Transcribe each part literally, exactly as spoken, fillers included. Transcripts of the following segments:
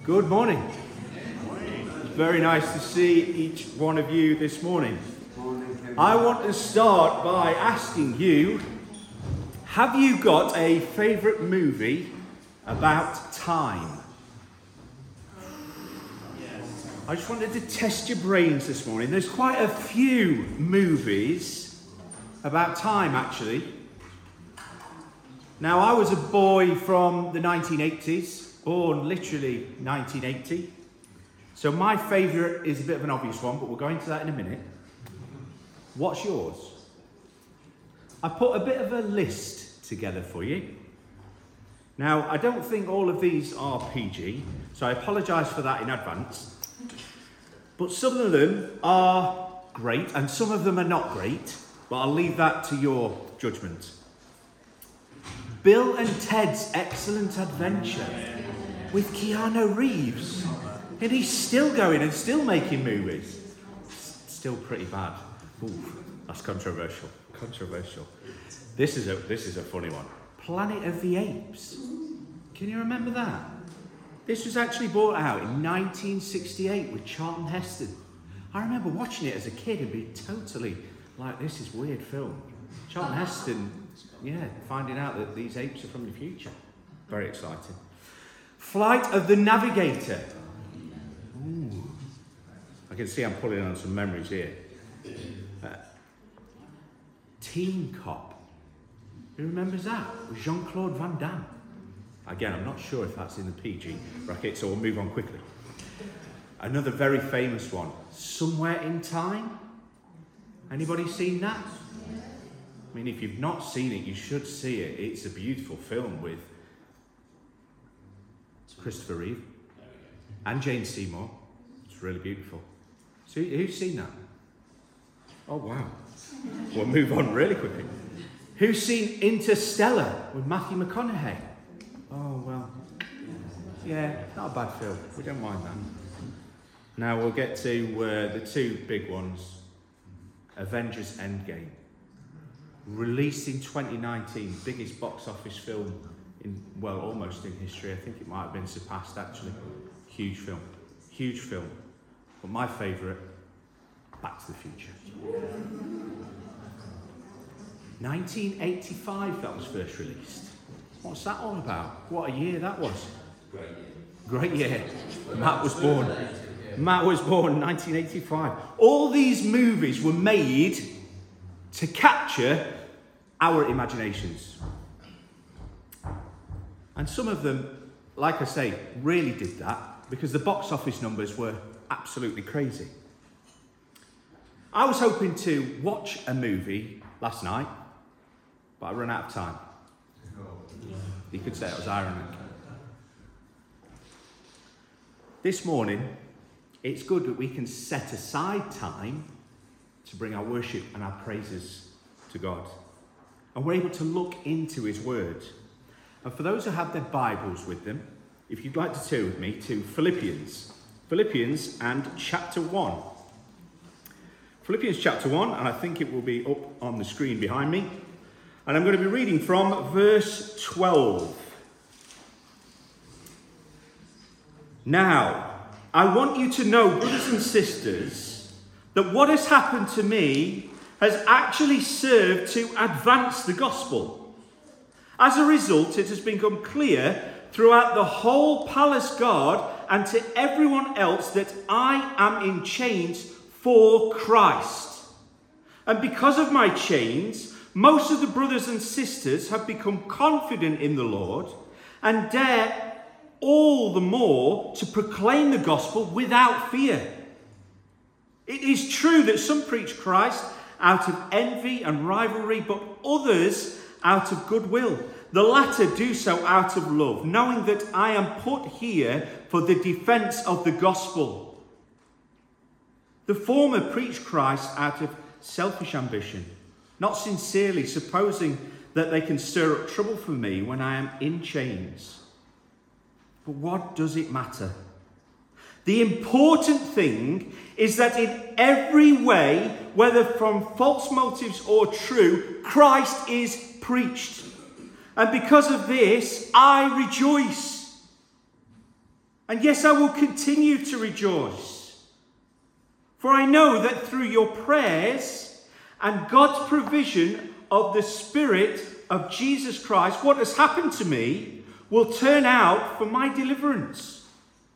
Good morning. It's very nice to see each one of you this morning. I want to start by asking you, have you got a favourite movie about time? I just wanted to test your brains this morning. There's quite a few movies about time, actually. Now, I was a boy from the nineteen eighties, born literally nineteen eighty. So my favourite is a bit of an obvious one, but we'll go into that in a minute. What's yours? I put a bit of a list together for you. Now, I don't think all of these are P G, so I apologise for that in advance. But some of them are great, and some of them are not great, but I'll leave that to your judgment. Bill and Ted's Excellent Adventure with Keanu Reeves. And he's still going and still making movies. Still pretty bad. Ooh, that's controversial. Controversial. This is a this is a funny one. Planet of the Apes. Can you remember that? This was actually brought out in nineteen sixty-eight with Charlton Heston. I remember watching it as a kid and being totally like, this is a weird film. Charlton Heston, yeah, finding out that these apes are from the future. Very exciting. Flight of the Navigator. Ooh. I can see I'm pulling on some memories here. Uh, Teen Cop. Who remembers that? Jean-Claude Van Damme. Again, I'm not sure if that's in the P G bracket, so we'll move on quickly. Another very famous one. Somewhere in Time. Anybody seen that? I mean, if you've not seen it, you should see it. It's a beautiful film with Christopher Reeve and Jane Seymour. It's really beautiful. So who's seen that? Oh, wow. We'll move on really quickly. Who's seen Interstellar with Matthew McConaughey? Oh, well, yeah, not a bad film. We don't mind that. Now we'll get to uh, the two big ones. Avengers Endgame. Released in twenty nineteen, biggest box office film in, well, almost in history. I think it might have been surpassed, actually. Huge film. Huge film. But my favourite, Back to the Future. nineteen eighty-five, that was first released. What's that all about? What a year that was. Great year. Great year. Matt was born. Matt was born in nineteen eighty-five. All these movies were made to capture our imaginations. And some of them, like I say, really did that because the box office numbers were absolutely crazy. I was hoping to watch a movie last night, but I ran out of time. You could say it was ironic. This morning, it's good that we can set aside time to bring our worship and our praises to God. And we're able to look into his word. And for those who have their Bibles with them, if you'd like to turn with me to Philippians. Philippians and chapter one. Philippians chapter one, and I think it will be up on the screen behind me. And I'm going to be reading from verse twelve. Now, I want you to know, brothers and sisters, that what has happened to me has actually served to advance the gospel. As a result, it has become clear throughout the whole palace guard and to everyone else that I am in chains for Christ. And because of my chains, most of the brothers and sisters have become confident in the Lord and dare all the more to proclaim the gospel without fear. It is true that some preach Christ out of envy and rivalry, but others out of goodwill. The latter do so out of love, knowing that I am put here for the defense of the gospel. The former preach Christ out of selfish ambition, not sincerely, supposing that they can stir up trouble for me when I am in chains. But what does it matter? The important thing is that in every way, whether from false motives or true, Christ is preached. And because of this, I rejoice. And yes, I will continue to rejoice. For I know that through your prayers and God's provision of the Spirit of Jesus Christ, what has happened to me will turn out for my deliverance.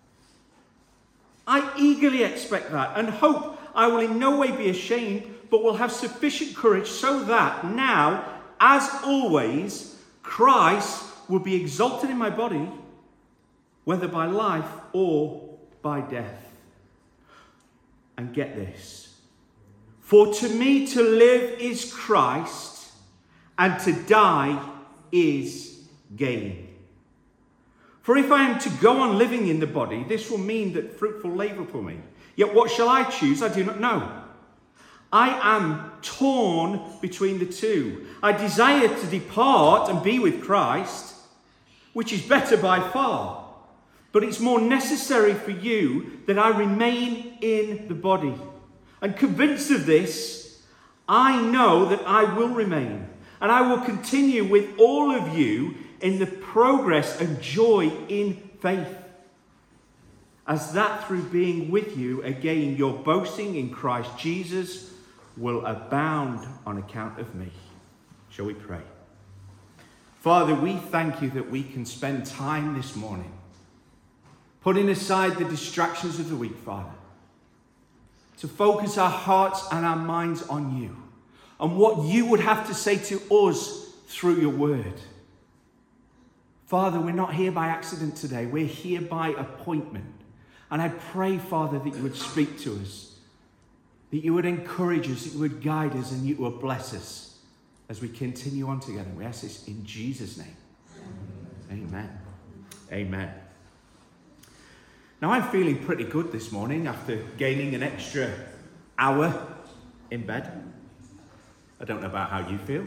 I eagerly expect that and hope I will in no way be ashamed, but will have sufficient courage so that now, as always, Christ will be exalted in my body, whether by life or by death. And get this. For to me to live is Christ, and to die is gain. For if I am to go on living in the body, this will mean that fruitful labour for me. Yet what shall I choose? I do not know. I am torn between the two. I desire to depart and be with Christ, which is better by far. But it's more necessary for you that I remain in the body. And convinced of this, I know that I will remain. And I will continue with all of you in the progress and joy in faith. As that through being with you, again, your boasting in Christ Jesus will abound on account of me. Shall we pray? Father, we thank you that we can spend time this morning putting aside the distractions of the week, Father, to focus our hearts and our minds on you, on what you would have to say to us through your word. Father, we're not here by accident today. We're here by appointment. And I pray, Father, that you would speak to us, that you would encourage us, that you would guide us, and you would bless us as we continue on together. We ask this in Jesus' name. Amen. Amen. Now, I'm feeling pretty good this morning after gaining an extra hour in bed. I don't know about how you feel.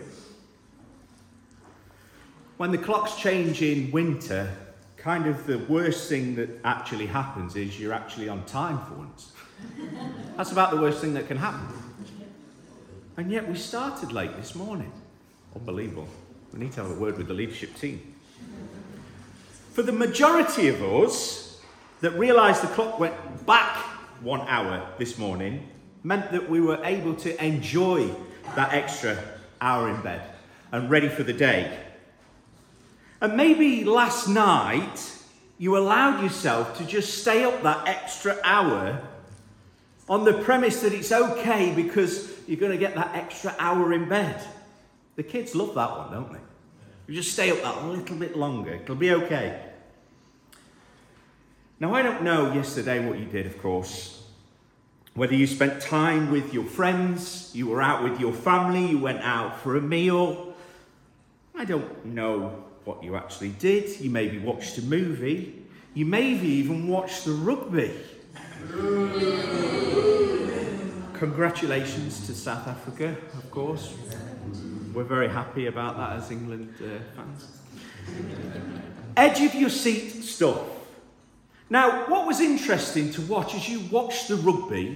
When the clocks change in winter, kind of the worst thing that actually happens is you're actually on time for once. That's about the worst thing that can happen. And yet we started late this morning. Unbelievable. We need to have a word with the leadership team. For the majority of us that realised the clock went back one hour this morning meant that we were able to enjoy that extra hour in bed and ready for the day. And maybe last night you allowed yourself to just stay up that extra hour on the premise that it's okay because you're going to get that extra hour in bed. The kids love that one, don't they? You just stay up that little bit longer. It'll be okay. Now, I don't know yesterday what you did, of course. Whether you spent time with your friends, you were out with your family, you went out for a meal. I don't know what you actually did. You maybe watched a movie. You maybe even watched the rugby. Congratulations to South Africa, of course. We're very happy about that as England uh, fans. Edge of your seat stuff. Now, what was interesting to watch as you watched the rugby,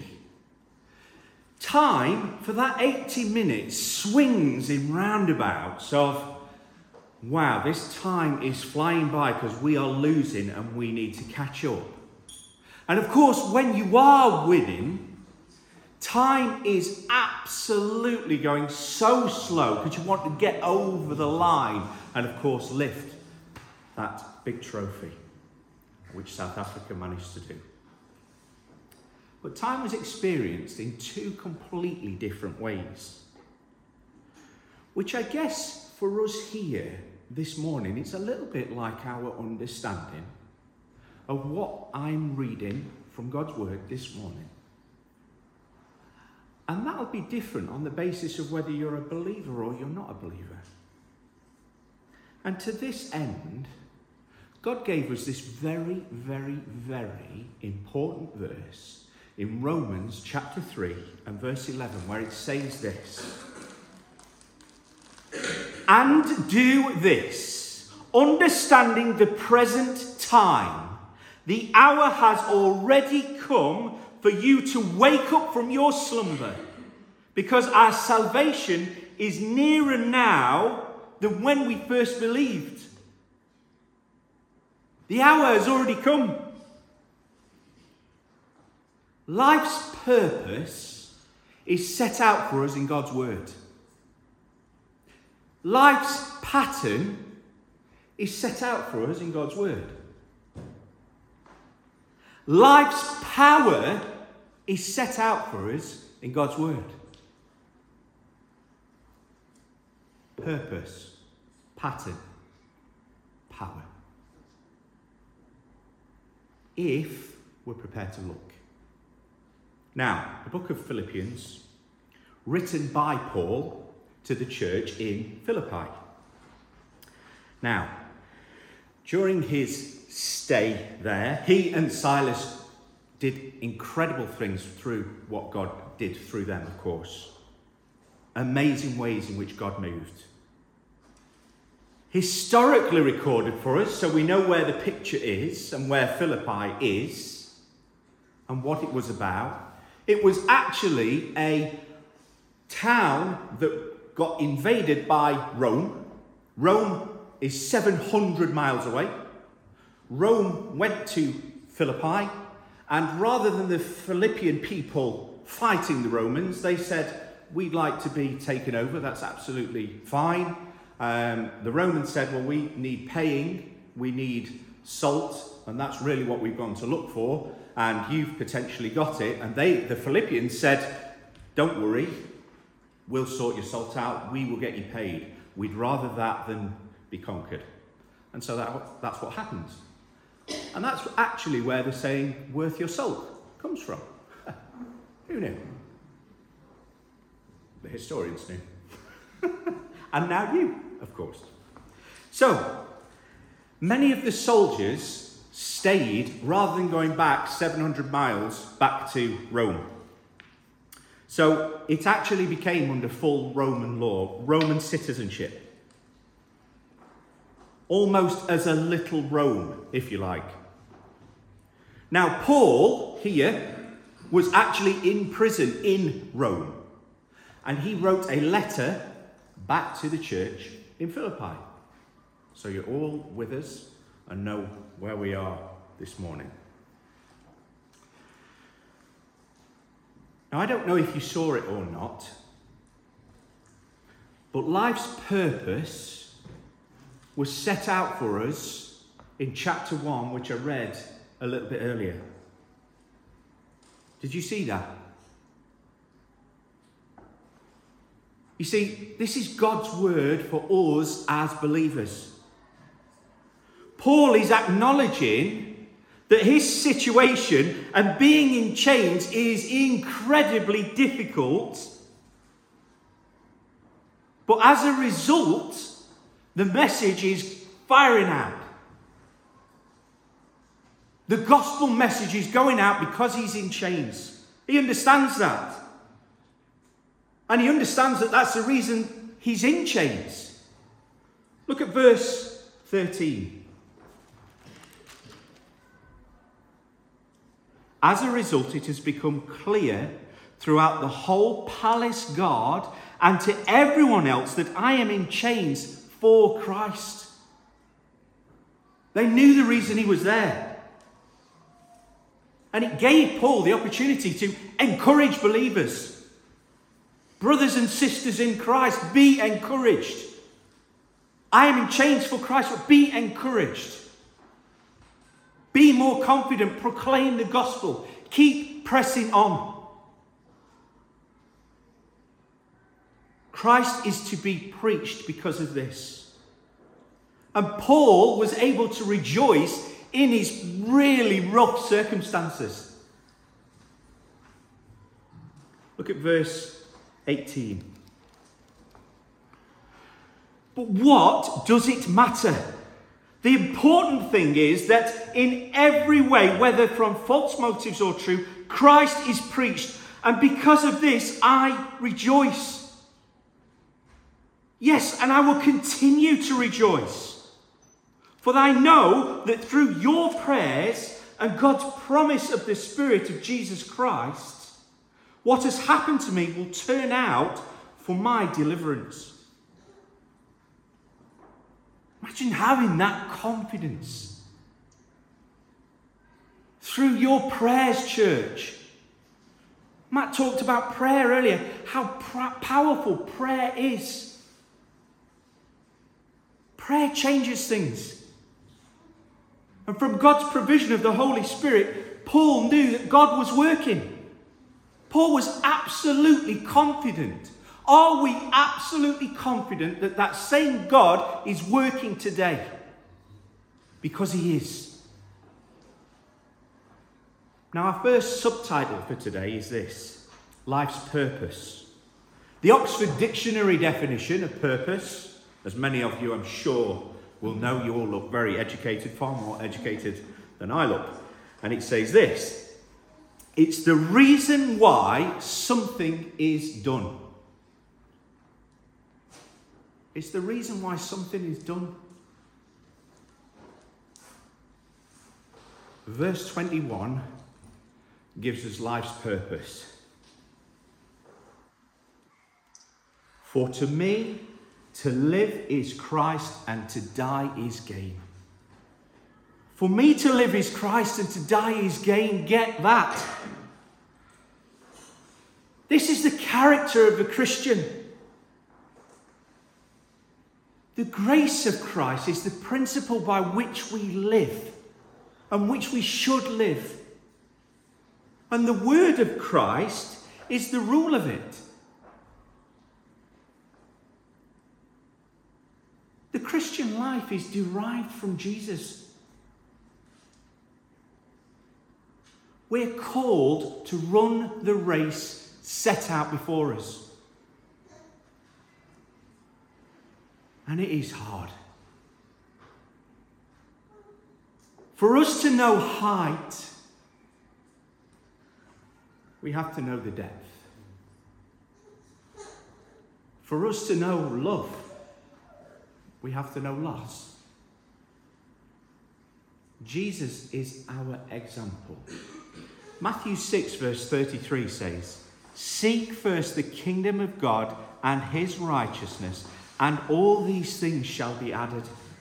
time for that eighty minutes swings in roundabouts of, wow, this time is flying by because we are losing and we need to catch up. And of course, when you are winning, time is absolutely going so slow because you want to get over the line and, of course, lift that big trophy, which South Africa managed to do. But time was experienced in two completely different ways, which I guess for us here this morning, it's a little bit like our understanding of what I'm reading from God's word this morning. And that'll be different on the basis of whether you're a believer or you're not a believer. And to this end, God gave us this very, very, very important verse in Romans chapter three and verse eleven, where it says this. And do this, understanding the present time, the hour has already come for you to wake up from your slumber, because our salvation is nearer now than when we first believed. The hour has already come. Life's purpose is set out for us in God's word. Life's pattern is set out for us in God's word. Life's power is set out for us in God's word. Purpose, pattern, power. If we're prepared to look. Now, the book of Philippians, written by Paul to the church in Philippi. Now, during his stay there, he and Silas did incredible things through what God did through them, of course. Amazing ways in which God moved. Historically recorded for us, so we know where the picture is and where Philippi is and what it was about. It was actually a town that got invaded by Rome. Rome is seven hundred miles away. Rome went to Philippi, and rather than the Philippian people fighting the Romans, they said, we'd like to be taken over. That's absolutely fine. Um, the Romans said, well, we need paying, we need salt, and that's really what we've gone to look for, and you've potentially got it. And they, the Philippians said, don't worry, we'll sort your salt out, we will get you paid. We'd rather that than be conquered. And so that, that's what happens. And that's actually where the saying, worth your salt, comes from. Who knew? The historians knew. And now you, of course. So, many of the soldiers stayed rather than going back seven hundred miles back to Rome. So, it actually became under full Roman law, Roman citizenship. Almost as a little Rome, if you like. Now, Paul, here, was actually in prison in Rome. And he wrote a letter back to the church in Philippi. So you're all with us and know where we are this morning. Now, I don't know if you saw it or not, but life's purpose was set out for us in chapter one, which I read a little bit earlier. Did you see that? You see, this is God's word for us as believers. Paul is acknowledging that his situation and being in chains is incredibly difficult. But as a result, the message is firing out. The gospel message is going out because he's in chains. He understands that. And he understands that that's the reason he's in chains. Look at verse thirteen. As a result, it has become clear throughout the whole palace guard and to everyone else that I am in chains for Christ. They knew the reason he was there. And it gave Paul the opportunity to encourage believers. Brothers and sisters in Christ, be encouraged. I am in chains for Christ, but be encouraged. Be more confident, proclaim the gospel, keep pressing on. Christ is to be preached because of this. And Paul was able to rejoice in his really rough circumstances. Look at verse eighteen. But what does it matter? The important thing is that in every way, whether from false motives or true, Christ is preached. And because of this, I rejoice. Yes, and I will continue to rejoice. For I know that through your prayers and God's promise of the Spirit of Jesus Christ, what has happened to me will turn out for my deliverance. Imagine having that confidence. Through your prayers, church, Matt talked about prayer earlier, how pr- powerful prayer is. Prayer changes things. And from God's provision of the Holy Spirit, Paul knew that God was working. Paul was absolutely confident. Are we absolutely confident that that same God is working today? Because he is. Now, our first subtitle for today is this: Life's Purpose. The Oxford Dictionary definition of purpose, as many of you I'm sure will know, you all look very educated, far more educated than I look. And it says this: it's the reason why something is done. It's the reason why something is done. Verse twenty-one gives us life's purpose. For to me, to live is Christ, and to die is gain. For me to live is Christ, and to die is gain. Get that. This is the character of a Christian. The grace of Christ is the principle by which we live, and which we should live. And the word of Christ is the rule of it. The Christian life is derived from Jesus. We're called to run the race set out before us. And it is hard. For us to know height, we have to know the depth. For us to know love, we have to know loss. Jesus is our example. Matthew six verse thirty-three says, "Seek first the kingdom of God and his righteousness, and all these things shall be added."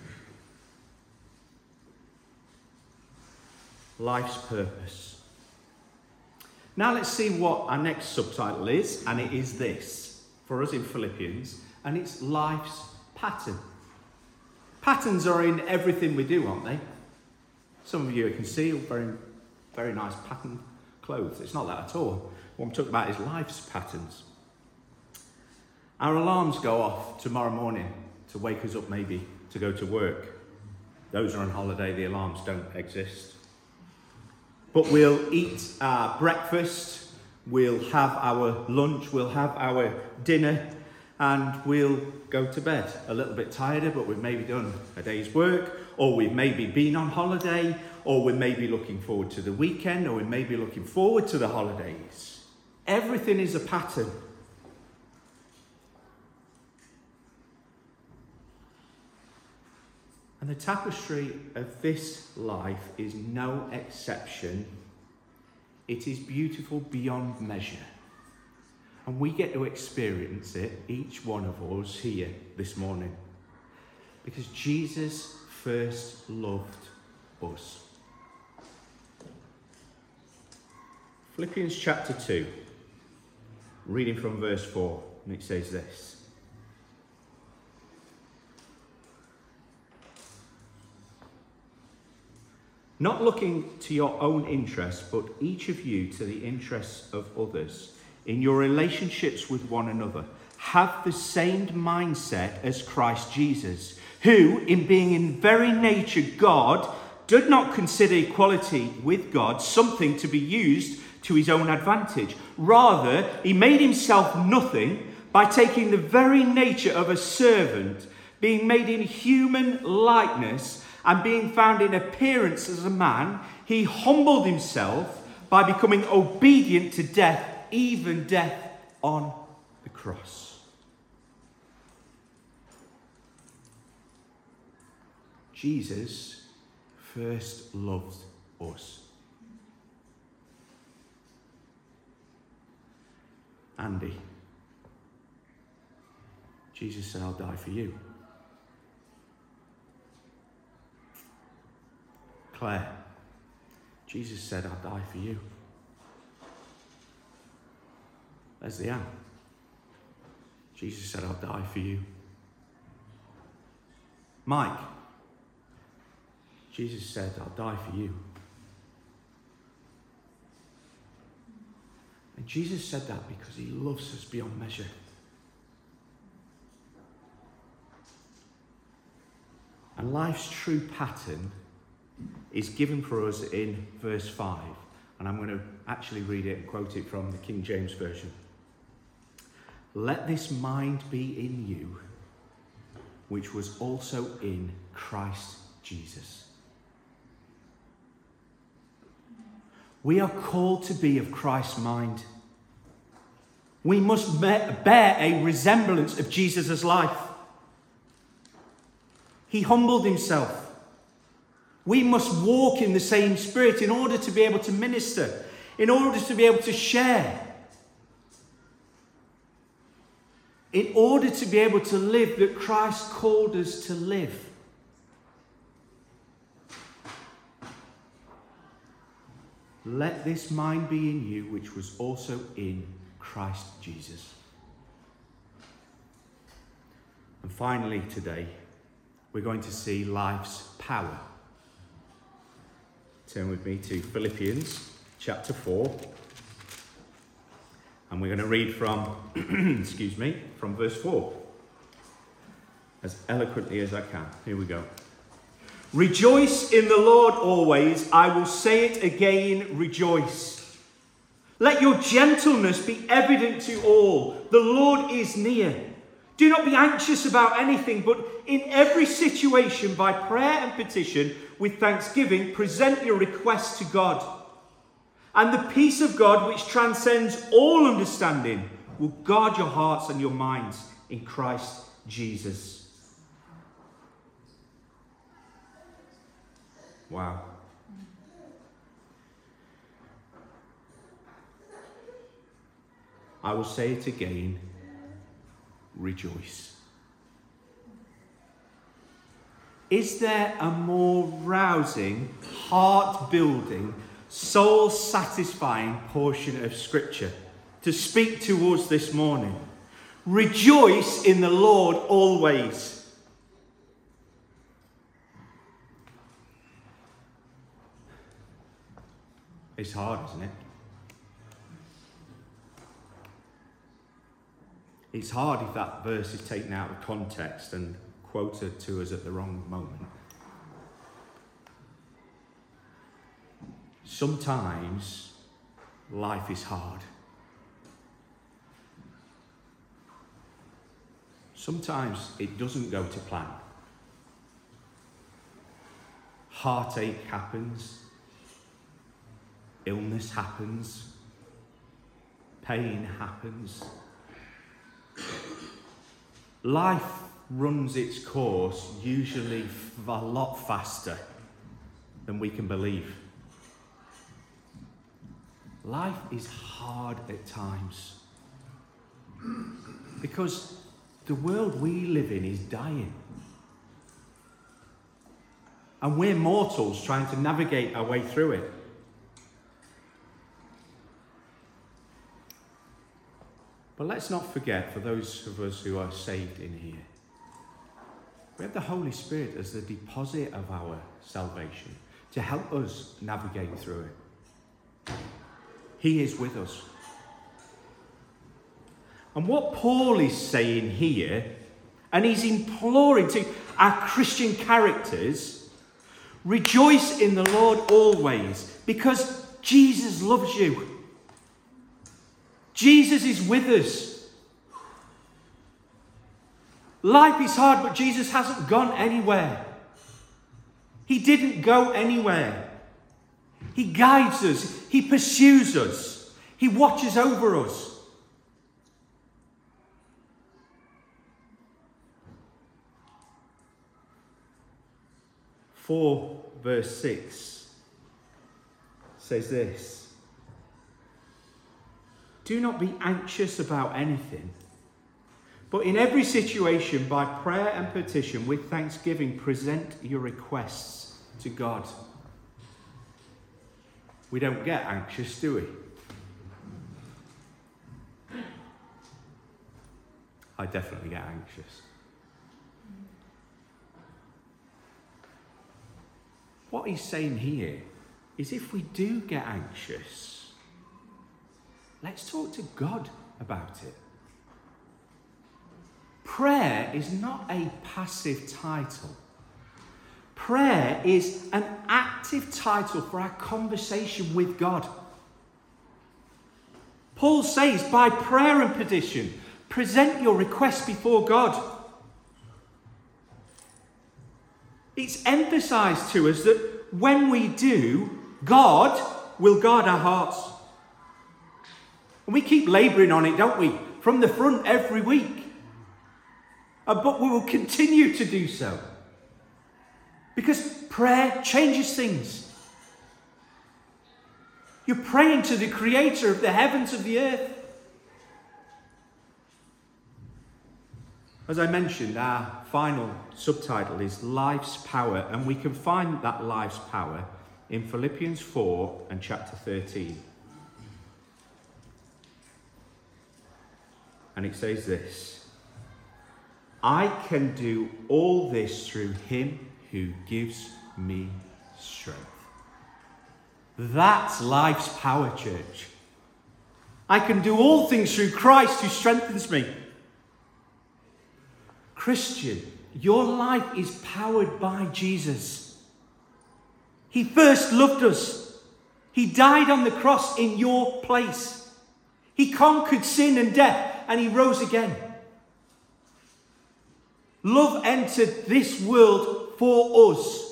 Life's purpose. Now let's see what our next subtitle is, and it is this for us in Philippians, and it's life's pattern. Patterns are in everything we do, aren't they? Some of you can see very, very nice pattern clothes. It's not that at all. What I'm talking about is life's patterns. Our alarms go off tomorrow morning to wake us up, maybe to go to work. Those are on holiday, the alarms don't exist. But we'll eat our breakfast, we'll have our lunch, we'll have our dinner, and we'll go to bed a little bit tired, but we've maybe done a day's work, or we've maybe been on holiday, or we're maybe looking forward to the weekend, or we may be looking forward to the holidays. Everything is a pattern. And the tapestry of this life is no exception. It is beautiful beyond measure. And we get to experience it, each one of us here this morning. Because Jesus first loved us. Philippians chapter two, reading from verse four, and it says this: "Not looking to your own interests, but each of you to the interests of others, in your relationships with one another, have the same mindset as Christ Jesus, who, in being in very nature God, did not consider equality with God something to be used to his own advantage. Rather, he made himself nothing by taking the very nature of a servant, being made in human likeness, and being found in appearance as a man. He humbled himself by becoming obedient to death, even death on the cross." Jesus first loved us. Andy, Jesus said, "I'll die for you." Claire, Jesus said, "I'll die for you." Leslie Ann, Jesus said, I'll die for you. Mike, Jesus said, I'll die for you. And Jesus said that because he loves us beyond measure. And life's true pattern is given for us in verse five. And I'm going to actually read it and quote it from the King James Version. Let this mind be in you, which was also in Christ Jesus. We are called to be of Christ's mind. We must bear a resemblance of Jesus' life. He humbled himself. We must walk in the same spirit in order to be able to minister, in order to be able to share, in order to be able to live that Christ called us to live. Let this mind be in you, which was also in Christ Jesus. And finally today, we're going to see life's power. Turn with me to Philippians chapter four. And we're going to read from, excuse me, from verse four. As eloquently as I can. Here we go. Rejoice in the Lord always. I will say it again, rejoice. Let your gentleness be evident to all. The Lord is near. Do not be anxious about anything, but in every situation, by prayer and petition, with thanksgiving, present your requests to God. And the peace of God, which transcends all understanding, will guard your hearts and your minds in Christ Jesus. Wow. I will say it again, rejoice. Is there a more rousing, heart-building, soul-satisfying portion of Scripture to speak to us this morning? Rejoice in the Lord always. It's hard, isn't it? It's hard if that verse is taken out of context and quoted to us at the wrong moment. Sometimes life is hard. Sometimes it doesn't go to plan. Heartache happens. Illness happens. Pain happens. Life runs its course usually a lot faster than we can believe. Life is hard at times because the world we live in is dying. And we're mortals trying to navigate our way through it. But let's not forget, for those of us who are saved in here, we have the Holy Spirit as the deposit of our salvation to help us navigate through it. He is with us. And what Paul is saying here, and he's imploring to our Christian characters, rejoice in the Lord always, because Jesus loves you. Jesus is with us. Life is hard, but Jesus hasn't gone anywhere. He didn't go anywhere. He guides us. He pursues us. He watches over us. four verse six says this. Do not be anxious about anything, but in every situation, by prayer and petition, with thanksgiving, present your requests to God. We don't get anxious, do we? I definitely get anxious. What he's saying here is if we do get anxious, let's talk to God about it. Prayer is not a passive title. Prayer is an active title for our conversation with God. Paul says, by prayer and petition, present your request before God. It's emphasized to us that when we do, God will guard our hearts. And we keep labouring on it, don't we? From the front every week. Uh, but we will continue to do so. Because prayer changes things. You're praying to the creator of the heavens and the earth. As I mentioned, our final subtitle is Life's Power, and we can find that life's power in Philippians four and chapter thirteen. And it says this: I can do all this through him who gives me strength. That's life's power, church. I can do all things through Christ who strengthens me. Christian, your life is powered by Jesus. He first loved us. He died on the cross in your place. He conquered sin and death, and he rose again. Love entered this world for us.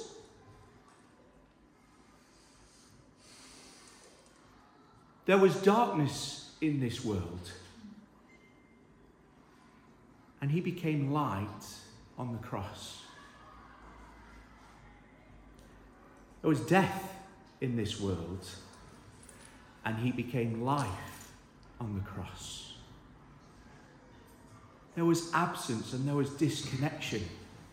There was darkness in this world, and he became light on the cross. There was death in this world, and he became life on the cross. There was absence and there was disconnection,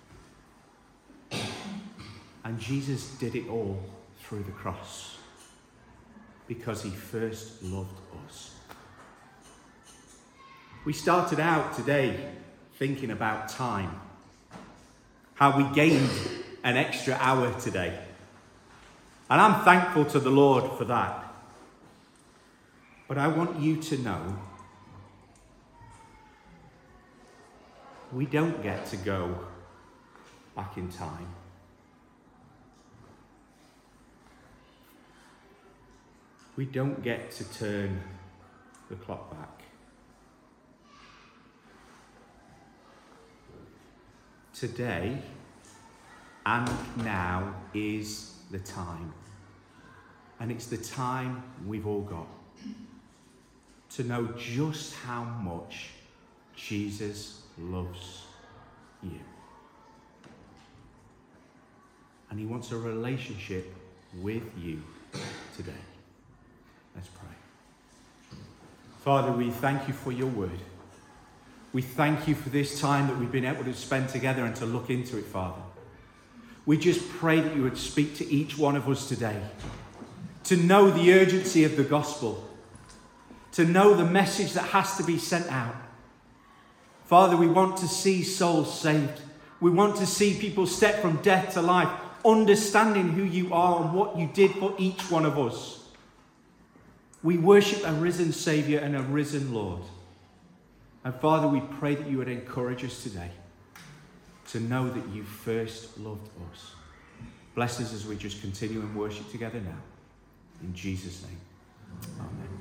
and Jesus did it all through the cross, because he first loved us. We started out today thinking about time, how we gained an extra hour today. And I'm thankful to the Lord for that. But I want you to know, we don't get to go back in time. We don't get to turn the clock back. Today and now is the time. And it's the time we've all got to know just how much Jesus loves you. And he wants a relationship with you today. Let's pray. Father, we thank you for your word. We thank you for this time that we've been able to spend together and to look into it, Father. We just pray that you would speak to each one of us today, to know the urgency of the gospel, to know the message that has to be sent out. Father, we want to see souls saved. We want to see people step from death to life, understanding who you are and what you did for each one of us. We worship a risen Saviour and a risen Lord. And Father, we pray that you would encourage us today to know that you first loved us. Bless us as we just continue in worship together now. In Jesus' name, amen.